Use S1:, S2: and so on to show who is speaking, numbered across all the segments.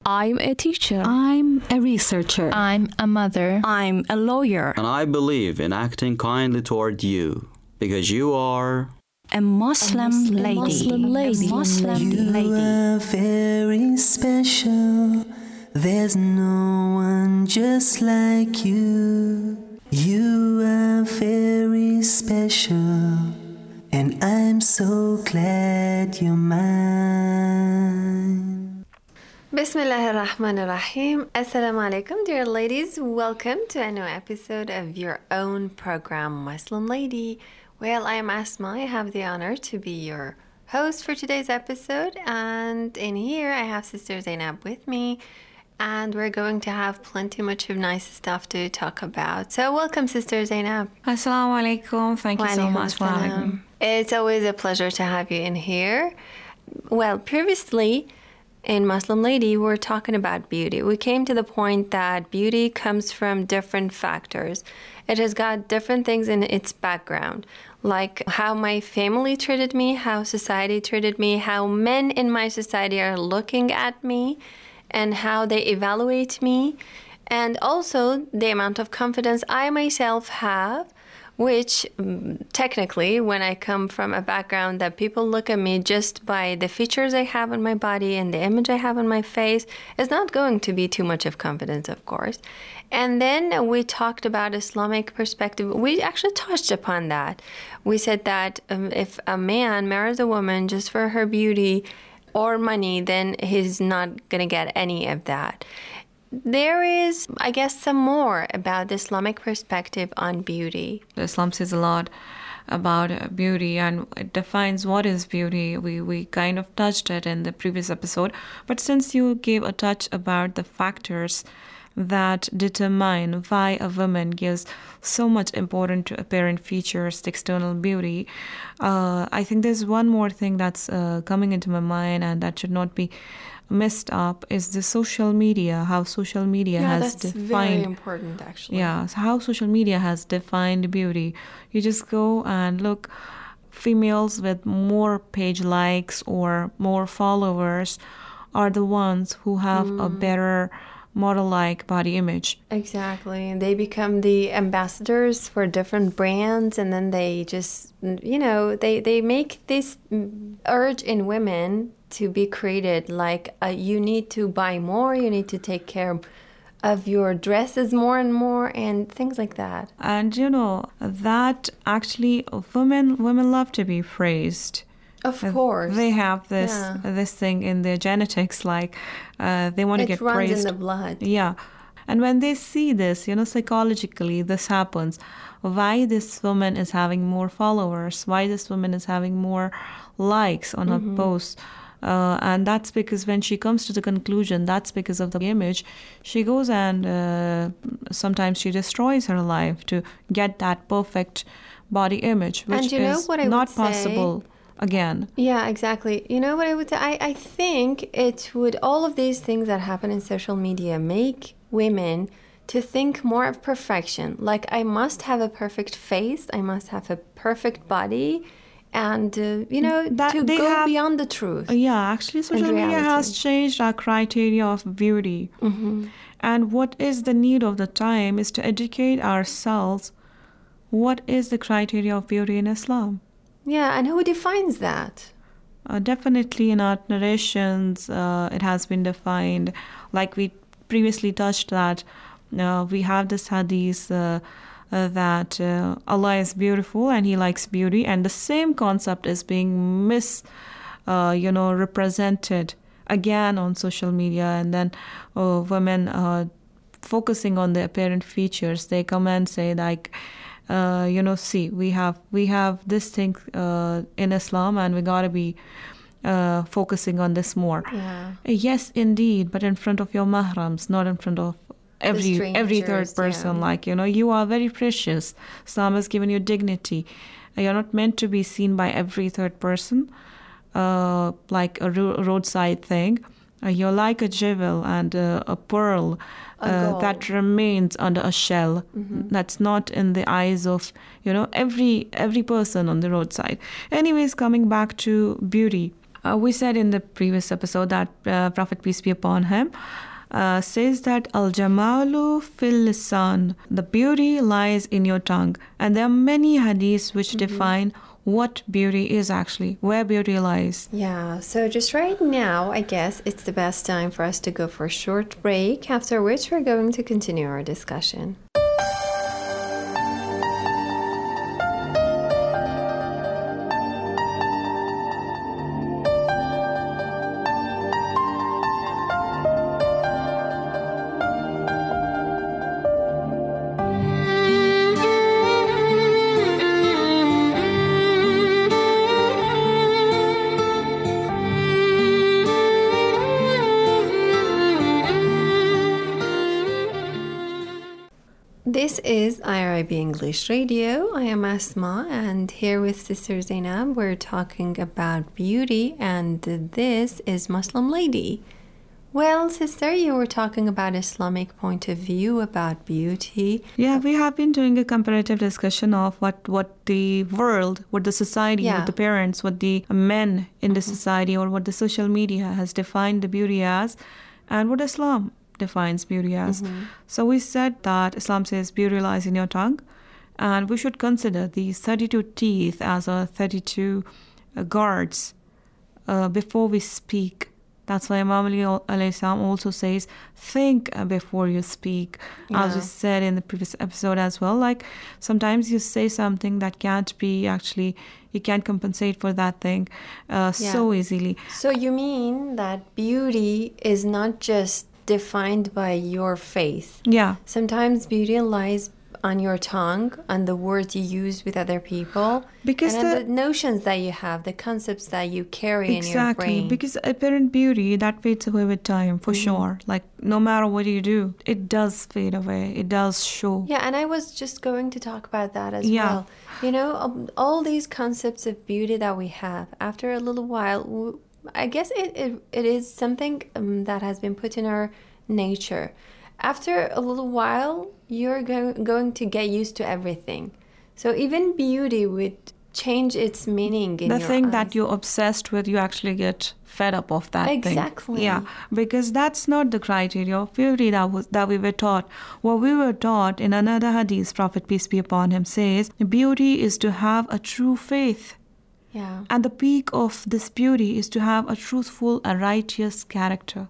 S1: I'm a teacher.
S2: I'm a researcher.
S3: I'm a mother.
S1: I'm a lawyer.
S4: And I believe in acting kindly toward you, because you are
S1: A Muslim lady.
S2: Muslim lady.
S1: Muslim
S5: You
S1: lady.
S5: are very special. There's no one just like you. You are very special, and I'm so glad you're mine.
S6: Bismillah ar-Rahman ar-Rahim. Assalamu alaikum, dear ladies. Welcome to a new episode of your own program, Muslim Lady. Well, I am Asma. I have the honor to be your host for today's episode. And in here, I have Sister Zainab with me. And we're going to have plenty much of nice stuff to talk about. So welcome, Sister Zainab.
S7: Assalamu alaikum. Thank you so much for having me.
S6: It's always a pleasure to have you in here. Well, previously in Muslim Lady, we were talking about beauty. We came to the point that beauty comes from different factors. It has got different things in its background, like how my family treated me, how society treated me, how men in my society are looking at me, and how they evaluate me, and also the amount of confidence I myself have, which technically, when I come from a background that people look at me just by the features I have on my body and the image I have on my face, is not going to be too much of confidence, of course. And then we talked about Islamic perspective. We actually touched upon that. We said that if a man marries a woman just for her beauty or money, then he's not going to get any of that. There is, I guess, some more about the Islamic perspective on beauty.
S7: Islam says a lot about beauty and it defines what is beauty. We kind of touched it in the previous episode. But since you gave a touch about the factors that determine why a woman gives so much importance to apparent features, the external beauty, I think there's one more thing that's coming into my mind and that should not be messed up is the social media, how social media has
S6: that's
S7: defined.
S6: very important, actually.
S7: Yeah, so how social media has defined beauty. You just go and look, females with more page likes or more followers are the ones who have a better model-like body image.
S6: Exactly. And they become the ambassadors for different brands, and then they just, they make this urge in women to be created, like you need to buy more, you need to take care of your dresses more and more, and things like that.
S7: And that actually women love to be praised.
S6: Of course.
S7: They have this thing in their genetics, like they want to get praised.
S6: It runs in the blood.
S7: Yeah. And when they see this, psychologically this happens. Why this woman is having more followers, why this woman is having more likes on her posts. And that's because when she comes to the conclusion, that's because of the image, she goes and sometimes she destroys her life to get that perfect body image, which is not possible again.
S6: Yeah, exactly. You know what I would say? I think it would, all of these things that happen in social media make women to think more of perfection. Like, I must have a perfect face, I must have a perfect body, and, to go beyond the truth.
S7: Yeah, actually, social media has changed our criteria of beauty. And what is the need of the time is to educate ourselves what is the criteria of beauty in Islam.
S6: Yeah, and who defines that?
S7: Definitely in our narrations, it has been defined. Like we previously touched that we have this hadith that Allah is beautiful and He likes beauty, and the same concept is being represented again on social media, and then women focusing on the apparent features, they come and say like, see, we have this thing in Islam, and we gotta be focusing on this more.
S6: Yeah.
S7: Yes, indeed, but in front of your mahrams, not in front of every third person.
S6: Yeah.
S7: You are very precious. Islam has given you dignity. You're not meant to be seen by every third person, like a roadside thing. You're like a jewel and a pearl that remains under a shell. That's not in the eyes of every person on the roadside. Anyways, coming back to beauty, We said in the previous episode that Prophet, peace be upon him, says that al-jamalu fil lisan, the beauty lies in your tongue. And there are many hadiths which define what beauty is actually, where beauty lies.
S6: Yeah, so just right now, I guess it's the best time for us to go for a short break, after which we're going to continue our discussion. This is IRIB English Radio. I am Asma, and here with Sister Zainab, we're talking about beauty, and this is Muslim Lady. Well, sister, you were talking about Islamic point of view about beauty.
S7: Yeah, we have been doing a comparative discussion of what the world, what the society, what the parents, what the men in the society, or what the social media has defined the beauty as, and what Islam defines beauty as. So we said that Islam says beauty lies in your tongue, and we should consider these 32 teeth as our 32 guards before we speak. That's why Imam Ali alayhi salam also says, think before you speak. As we said in the previous episode as well, like sometimes you say something that can't be actually, you can't compensate for that thing so easily.
S6: So you mean that beauty is not just defined by your faith.
S7: Yeah.
S6: Sometimes beauty lies on your tongue, on the words you use with other people,
S7: because
S6: and the notions that you have, the concepts that you carry in your
S7: exactly,
S6: brain.
S7: because apparent beauty, that fades away with time, for sure. Like, no matter what you do, it does fade away. It does show.
S6: Yeah, and I was just going to talk about that as well. You know, all these concepts of beauty that we have, after a little while, I guess it is something that has been put in our nature. After a little while, you're going to get used to everything. So even beauty would change its meaning in your eyes.
S7: The thing that you're obsessed with, you actually get fed up of that thing.
S6: Exactly.
S7: Yeah, because that's not the criteria of beauty that we were taught. What we were taught in another hadith, Prophet, peace be upon him, says, beauty is to have a true faith.
S6: Yeah.
S7: And the peak of this beauty is to have a truthful and righteous character.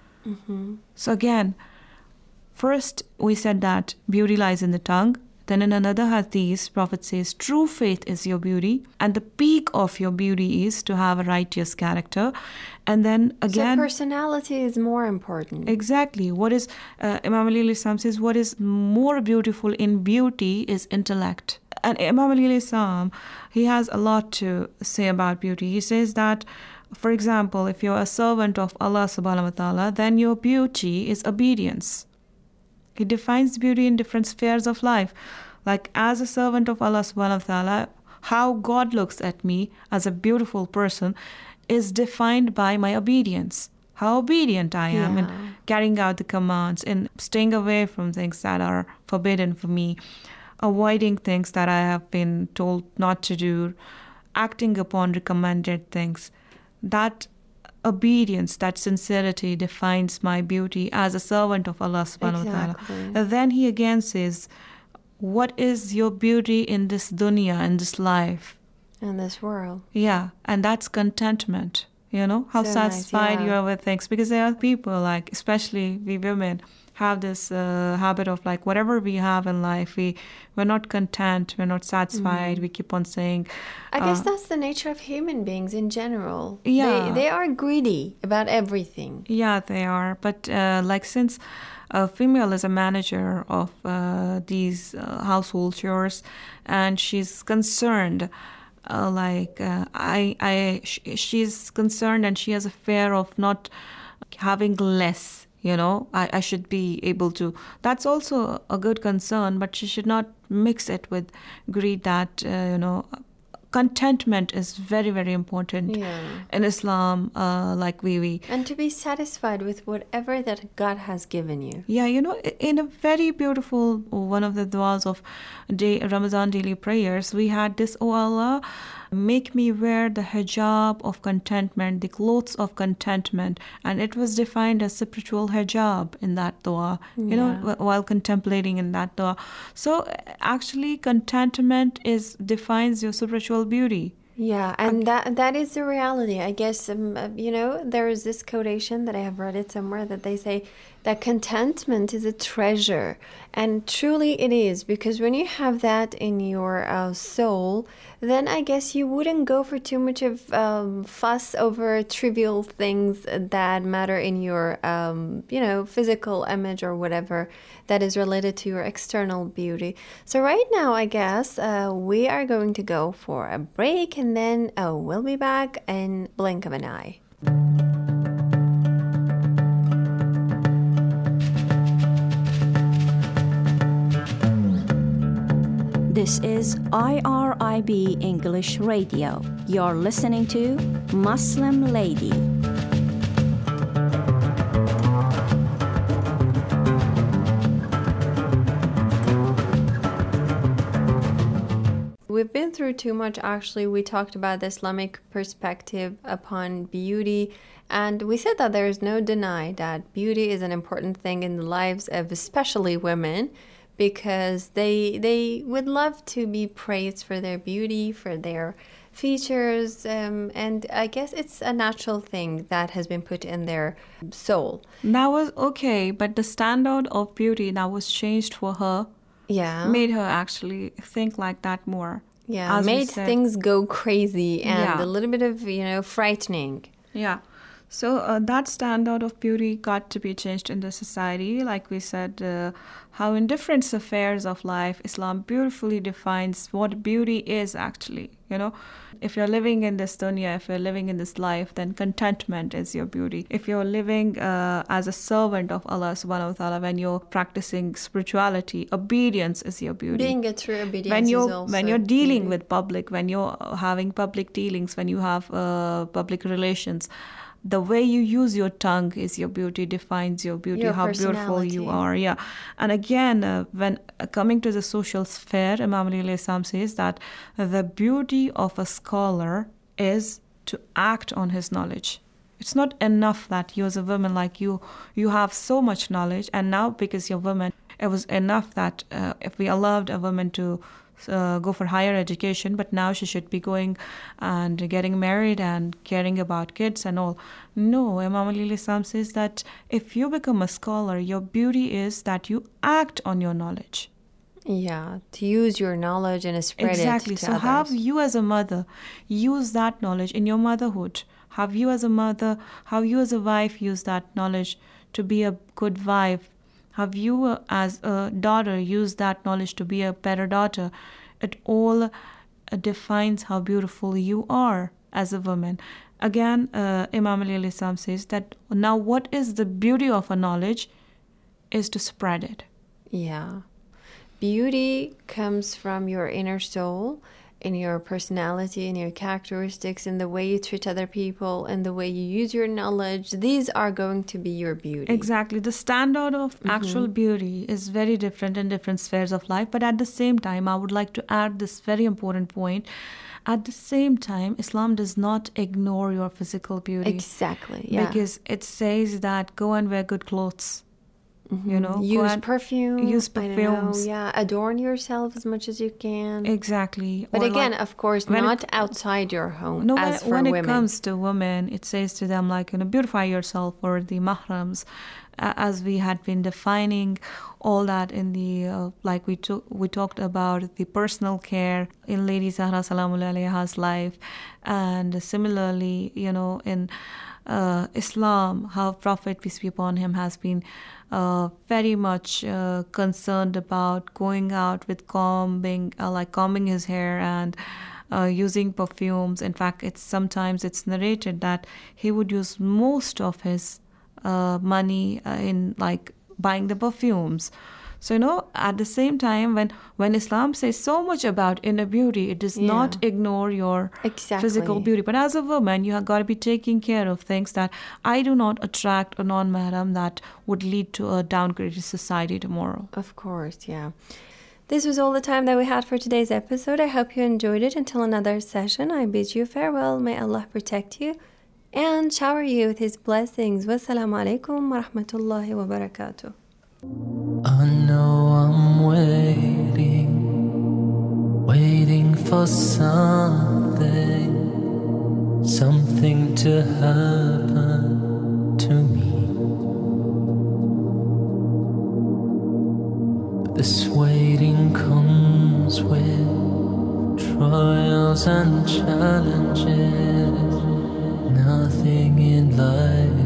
S7: So again, first we said that beauty lies in the tongue. Then in another hadith, Prophet says, true faith is your beauty. And the peak of your beauty is to have a righteous character. And then again,
S6: so personality is more important.
S7: Exactly. What is, Imam Ali alayhi salam says, what is more beautiful in beauty is intellect. And Imam Ali alayhi salam, he has a lot to say about beauty. He says that, for example, if you're a servant of Allah subhanahu wa ta'ala, then your beauty is obedience. He defines beauty in different spheres of life. Like as a servant of Allah subhanahu wa ta'ala, how God looks at me as a beautiful person is defined by my obedience. How obedient I am in carrying out the commands, in staying away from things that are forbidden for me, avoiding things that I have been told not to do, acting upon recommended things. That obedience, that sincerity defines my beauty as a servant of Allah subhanahu wa ta'ala. And then he again says, what is your beauty in this dunya, in this life?
S6: In this world.
S7: Yeah, and that's contentment. You know, how
S6: so
S7: satisfied
S6: nice,
S7: you are with things. Because there are people, like, especially we women, have this habit of like whatever we have in life, we're not content, we're not satisfied, we keep on saying.
S6: I guess that's the nature of human beings in general.
S7: Yeah.
S6: They are greedy about everything.
S7: Yeah, they are. But like since a female is a manager of these household chores, and she's concerned, she's concerned and she has a fear of not having less. You know, I should be able to. That's also a good concern, but she should not mix it with greed. That, contentment is very, very important in Islam.
S6: And to be satisfied with whatever that God has given you.
S7: Yeah, in a very beautiful one of the du'as of Ramadan daily prayers, we had this, oh Allah, make me wear the hijab of contentment, the clothes of contentment. And it was defined as spiritual hijab in that dua, you know, while contemplating in that dua. So actually contentment defines your spiritual beauty.
S6: Yeah, and that is the reality. I guess, you know, there is this quotation that I have read it somewhere that they say that contentment is a treasure. And truly it is, because when you have that in your soul, then I guess you wouldn't go for too much of fuss over trivial things that matter in your, you know, physical image or whatever that is related to your external beauty. So right now, I guess we are going to go for a break, and then we'll be back in blink of an eye.
S1: This is IRIB English Radio. You're listening to Muslim Lady.
S6: We've been through too much, actually. We talked about the Islamic perspective upon beauty, and we said that there is no deny that beauty is an important thing in the lives of especially women, because they would love to be praised for their beauty, for their features, and I guess it's a natural thing that has been put in their soul.
S7: That was okay, but the standard of beauty that was changed for her made her actually think like that more.
S6: Yeah, made things go crazy and a little bit of, you know, frightening.
S7: Yeah. So that standard of beauty got to be changed in the society. Like we said, how in different spheres of life, Islam beautifully defines what beauty is actually. You know, if you're living in this dunya, if you're living in this life, then contentment is your beauty. If you're living as a servant of Allah subhanahu wa ta'ala, when you're practicing spirituality, obedience is your beauty.
S6: Being a true obedience is also
S7: when you're dealing with public, when you're having public dealings, when you have public relations, the way you use your tongue is your beauty, defines your beauty, how beautiful you are. Yeah. And again, when coming to the social sphere, Imam Ali alayhi salam says that the beauty of a scholar is to act on his knowledge. It's not enough that you as a woman, like you have so much knowledge, and now because you're woman, it was enough that if we allowed a woman to go for higher education, but now she should be going and getting married and caring about kids and all. No, Imam Ali alayhi salam says that if you become a scholar, your beauty is that you act on your knowledge.
S6: Yeah, to use your knowledge and spread it to others.
S7: Exactly. So have you as a mother use that knowledge in your motherhood. Have you as a mother, how you as a wife use that knowledge to be a good wife. Have you as a daughter use that knowledge to be a better daughter. It all defines how beautiful you are as a woman. Again, Imam Ali alayhi salam says that now what is the beauty of a knowledge is to spread it.
S6: Yeah. Beauty comes from your inner soul, in your personality, in your characteristics, in the way you treat other people, and the way you use your knowledge. These are going to be your beauty.
S7: Exactly. The standard of actual beauty is very different in different spheres of life. But at the same time, I would like to add this very important point. At the same time, Islam does not ignore your physical beauty.
S6: Exactly, yeah.
S7: Because it says that go and wear good clothes. You know,
S6: use perfume.
S7: Use perfumes.
S6: Yeah, adorn yourself as much as you can.
S7: Exactly.
S6: But again, of course, not outside your home.
S7: No,
S6: as for
S7: when
S6: women.
S7: It comes to women, it says to them like, beautify yourself, or the mahrams, as we had been defining all that in the like we talked about the personal care in Lady Zahra Salamullah Alayha's life, and similarly, in Islam, how Prophet, peace be upon him, has been very much concerned about going out with combing his hair and using perfumes. In fact, sometimes it's narrated that he would use most of his money in buying the perfumes. So, at the same time, when Islam says so much about inner beauty, it does not ignore your physical beauty. But as a woman, you have got to be taking care of things that I do not attract a non-mahram that would lead to a downgraded society tomorrow.
S6: Of course, yeah. This was all the time that we had for today's episode. I hope you enjoyed it. Until another session, I bid you farewell. May Allah protect you and shower you with His blessings. Wassalamu alaikum wa rahmatullahi wa barakatuh.
S5: I know I'm waiting for something to happen to me. But this waiting comes with trials and challenges. Nothing in life